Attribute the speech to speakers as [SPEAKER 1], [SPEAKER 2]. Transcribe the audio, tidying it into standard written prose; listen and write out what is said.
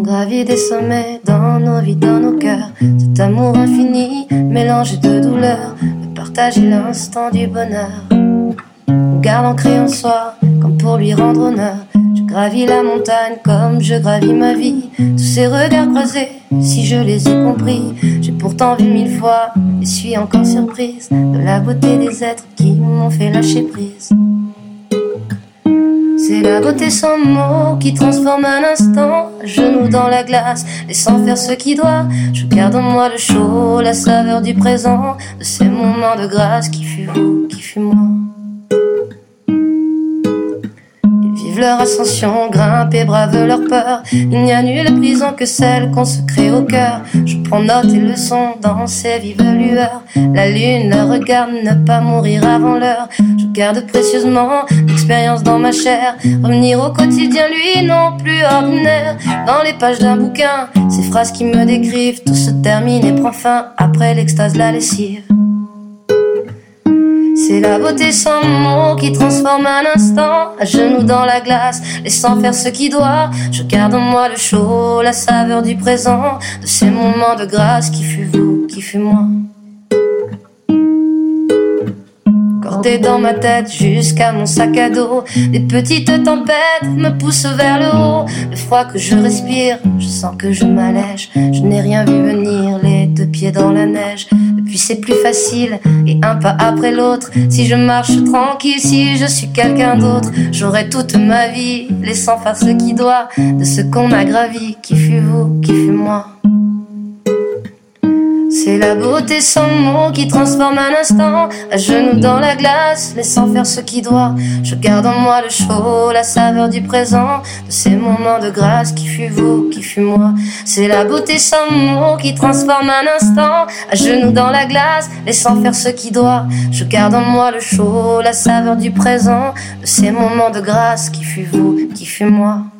[SPEAKER 1] gravit des sommets dans nos vies, dans nos cœurs. Cet amour infini, mélangé de douleur, de partager l'instant du bonheur. On garde ancré en soi, comme pour lui rendre honneur. Je gravis la montagne comme je gravis ma vie. Tous ces regards croisés, si je les ai compris, j'ai pourtant vu 1000 fois et suis encore surprise de la beauté des êtres qui m'ont fait lâcher prise. C'est la beauté sans mots qui transforme un instant, à genoux dans la glace, laissant faire ce qui doit. Je garde en moi le chaud, la saveur du présent, de ces moments de grâce qui fut vous, qui fut moi. Ils vivent leur ascension, grimpent et bravent leur peur. Il n'y a nulle prison que celle qu'on se crée au cœur. Je prends note et leçon dans ces vives lueurs. La lune leur regarde, ne pas mourir avant l'heure. Je garde précieusement l'expérience dans ma chair. Revenir au quotidien, lui non plus ordinaire. Dans les pages d'un bouquin, ces phrases qui me décrivent, tout se termine et prend fin après l'extase, la lessive. C'est la beauté sans mots qui transforme un instant, à genoux dans la glace, laissant faire ce qui doit. Je garde en moi le chaud, la saveur du présent, de ces moments de grâce qui fut vous, qui fut moi. Cordé dans ma tête jusqu'à mon sac à dos, des petites tempêtes me poussent vers le haut. Le froid que je respire, je sens que je m'allège. Je n'ai rien vu venir, les deux pieds dans la neige. Depuis c'est plus facile, et un pas après l'autre. Si je marche tranquille, si je suis quelqu'un d'autre, j'aurai toute ma vie, laissant faire ce qui doit, de ce qu'on a gravi, qui fut vous, qui fut moi. C'est la beauté sans mots qui transforme un instant, à genoux dans la glace, laissant faire ce qui doit. Je garde en moi le chaud, la saveur du présent, de ces moments de grâce qui fut vous, qui fut moi. C'est la beauté sans mots qui transforme un instant, à genoux dans la glace, laissant faire ce qui doit. Je garde en moi le chaud, la saveur du présent, de ces moments de grâce qui fut vous, qui fut moi.